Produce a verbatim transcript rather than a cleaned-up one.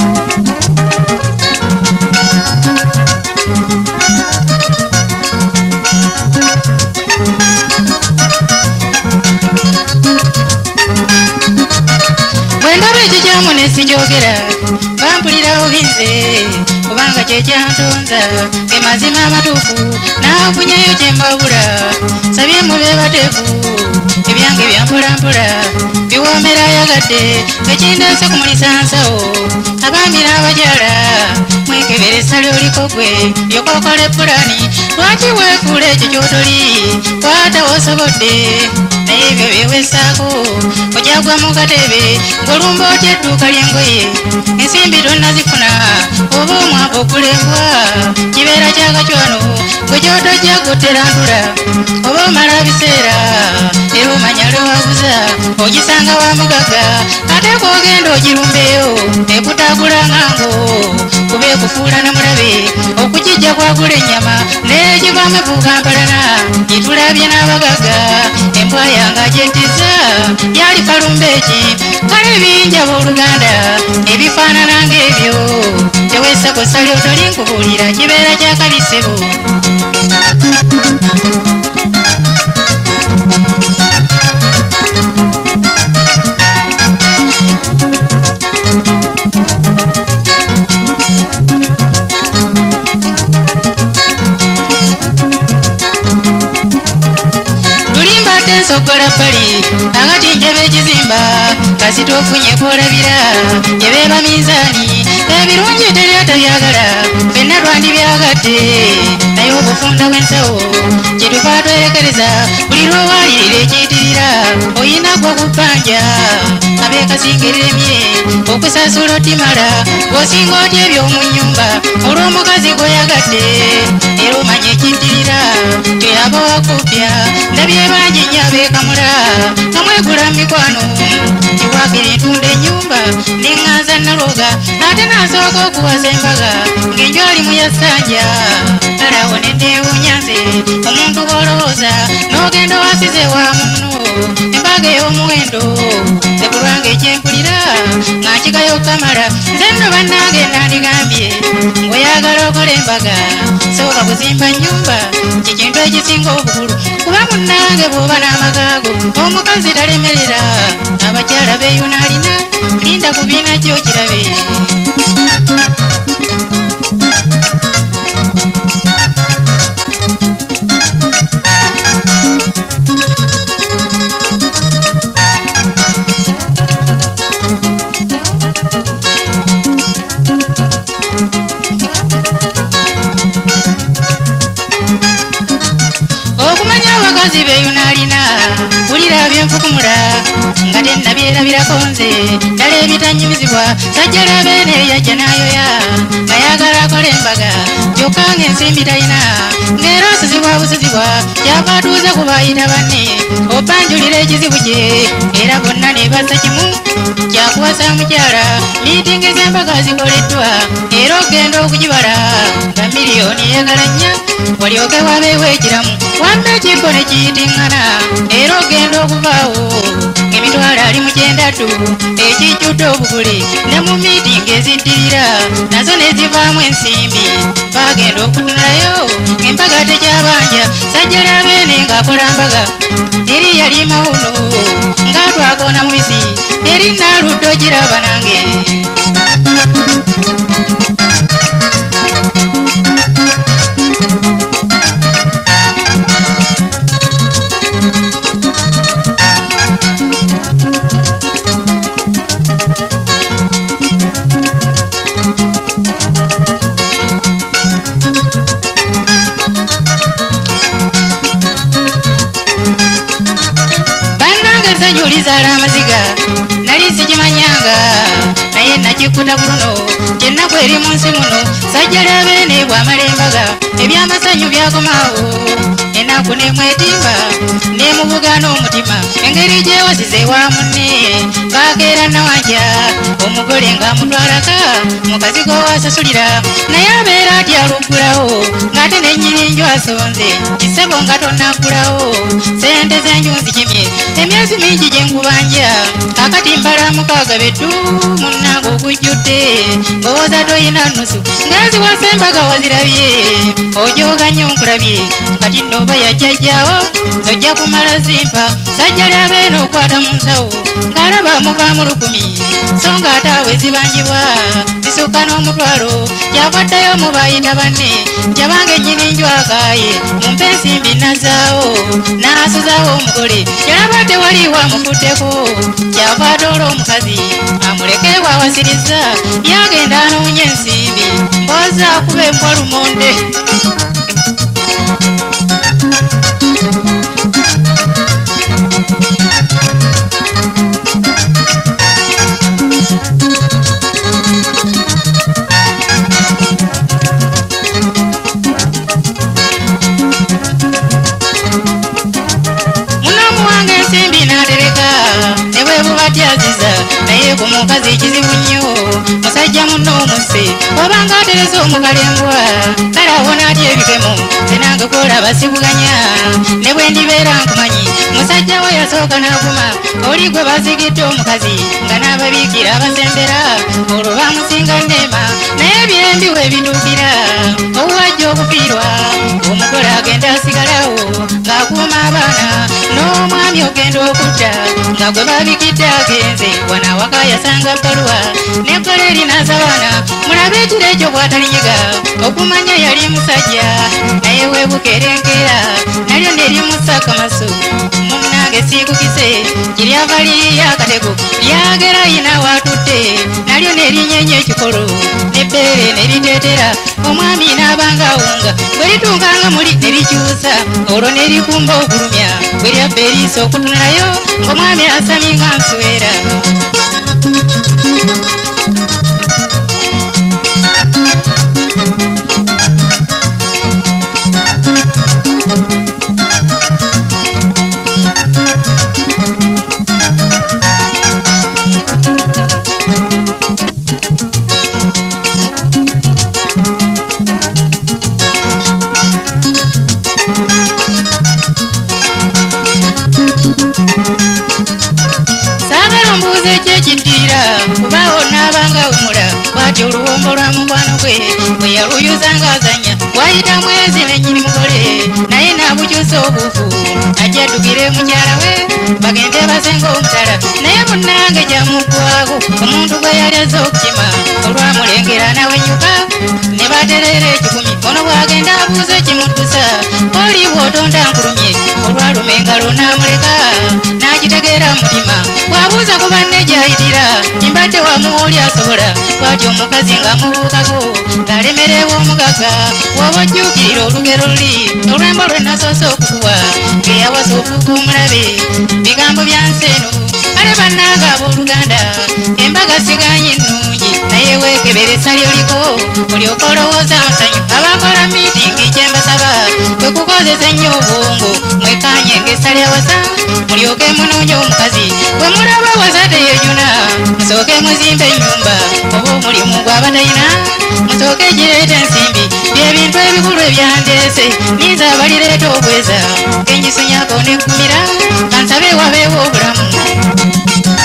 Sinjogera bampulira obinze kubanga kye kyantonza ge mazima amatuufu naafunyeyo kye mbabula sabye mube bateefu ebyange byampolampola biwoomera ayagadde ekindeese kumulisa nsawo abaami n'abakyala mwekebere essale oliko gwe lyokookola epulani lwaki weefuula ekyo ky'otoli kwata w'osobodde naye ebyo byewessaako ojagwa mu katebe ng'olumba otya edduuka ly'engoye ensimbi tonnazifuna oba omwaka okulembwa kibeera kyakacwano gwe gy'otojja gotterantula oba omala biseera era omanya lwewabuza ogisanga wa mugagga ate kwogenda ogirumbeyo ekutaagulanga ngo kuba ekufuula na mulabe okugijja kwagula ennyama n'egivaamu ebuukampalana gitulabye n'abagagga embwa yange gyentiza yali kalumba eki kale bingi abooluganda ebifaanana ng'ebyo teweesako ssali otoli nkubuulira kibeera kyakabisebo sokola pali agati njebe ekizimba kasita ofunye kwolabira yebeeba minzaani ebirungi teri atabyagala fenna twandibyagadde naye obufunda bw'ensawo kyetuva twerekereza buli lwowaalirira ekiyitirira oyinako okubbanja abeekasingiremye okusasula otimala ng'osinga otya eby'omu nnyumba olw'omukazi gweyagadde era omanya ekiyitirira teyaba wakupya ndabye bangi nnyo abeekamula namwegula mikwano kiwakira entunda ennyumba neŋŋanza naloga ate nasooka okuwaza embaga ng'enjwali mu yassanja alawo nenneewuunya nze omuntu bw'olowooza n'ogenda wasize wa munno embaga ey'omuwendo sekulwanga ekyempulira nga nkigayo kamala nze nno bannange nandigambye ng'oyagala okola embaga sooka kuzimba nnyumba kikintu ekisinga obukulu kuba munnange bw'oba n'amagaago omukazi talemerera abakyala beeyuna alina linda ku biina kyo kirabe okumanya abakazi beeyuna alina bulira byenfukumula nga tennabyerabirako nze ddala ebitanyumizibwa sajja labeene yajja n'ayoya nga yagala akola embaga kyokka ng'ensimbi talina ng'era osuzibwa busuzibwa kyava atuuze ku baayita banne obanjulira ekizibu kye era bonna ne bassa kimu kyakuwasa mukyala miitingi z'embaga zikoleddwa era ogenda okugibala nga miliyoni eyagala nnya walyoke wabeewo ekiramu wamma ekibbo ne kiyitiŋŋana era ogenda okuvaawo ng'emitwalo ali mu kyendatu ekijjudde obugule ne mu miitingi eziddirira nazo ne zivaamu ensimbi baagenda okutunulayo ng'embaga tekyabanja sajja labeene ng'akola mbaga eri yali mawuno ng'atwakoona mubisi eri naaludde ogiraba nange Julizaala amaziga nali sikimanyanga naye nakikuta buluno kyennaku eri mu nsi muno sajja labeene bw'amala embaga ebyamasanyu byakomaawo ennaku nemwetimba nemubugaana omutima engeri gyewasize wa munne baakeera nawanja omugole ng'amutwalaka mukazi g'owasasulira naye abeera atyaluggulawo ng'ate nennyini asonze kisebo nga tonnagulawo sente z'enjunzi kimye emyezi mingi gye nkubanja kakati mbala mukaaga beddu munnange okujjudde wakutte ngowooza toyina nusu ngazi wasembaga wazirabye ojoga nnyo nkulabye kati nno oba yajjajjaawo zojja kumala zimpa sajja lyabeena okwata mu nsawo ng'alaba muvaamu lukumi so ng'ataawe zibangibwa zisukka n'omutwalo yakwaddayo mu bayita banne jabange nnyini njwakaaye mumpe ensimbi nazaawo n'asuzaawo omugole yalaba tewaliwo amukutteko kyava atoola omukazi amuleke bw'awasiriza yagenda anoonya ensimbi mbooza akuba embwa lumonde naye ku mukazi kizibu nnyo musajja munno omuse obanga atereza omukalembwa kale awona atya ebikemo zinange kwolaba sibuganya ne bwe ndibeera nkumanyi musajja we yasooka n'akuma oli gwe bazigidde omukazi nga n'ababiikira abasembera olwo bamusinga nneema naye ebirembi we bituukira obuwajja obufiirwa omugole agenda asigalawo ng'akuuma abaana n'omwami ogenda okutta nga gwe babikidde agenze wana waka yasanga bbaluwa neggole erinaza abaana mulabe ekiro ekyo bw'atalinyiga okumanya yali musajja naye weebukerenkeera nalyo ne limussa akamaso munnange siikukise kiryava liriyo akatego lyagera yina waatutte nalyo ne linyenya ekikolo nebbeere ne liteetera omwami n'abanga awunga bwe litunganga muli ne likyusa olwo ne likumba okulumya bwe lyabba eriiso okutunulayo ng'omwami asaminga nswera kubawo n'abanga wumula bw'atyo oluwombo lwa mukwano gwe bwe yaluyuzanga azanya wayita mwezi nennyini mugole naye n'abukyusa obuufu ajja addukire mukyala we bagende basenga omutala naye munnange gyamuggwako omuntu gwe yali azze okukima olwamulengera nawenyuka ne batereera ekikumi ono bw'agenda abuuza ekimuddusa oli bw'otonda nkulumye olwaluma engalo n'amuleka n'agitegeera mutima bw'abuuza ku banne gy'ayitira mbadde wamuwoli asobola bw'atyo omukazi ng'amubuukako ng'alemerewa omugaga waba ojjuukirira olugero luli olwembo lwe nasoose okukuwa ng'eyawasa ofuuka omulabe bigambo bya nsi eno ale bannanga abooluganda embaga siganye ennungi naye weekebere salyoliko olyoka olowooza amasanyu abakola miitingi kye mbasaba kwe kukozesa ennyo obwongo mwekanye ng'esalyawasa mulyoke munoonya omukazi bwe mulaba wasa teyejuna musooke muzimba ennyumba oba omulimu gw'abatayina musooke gireeta ensimbi byebintu ebikulu ebyandeese ninza abalireeta obweza kenyisunyako neggumira kansabe wabeewo obulamu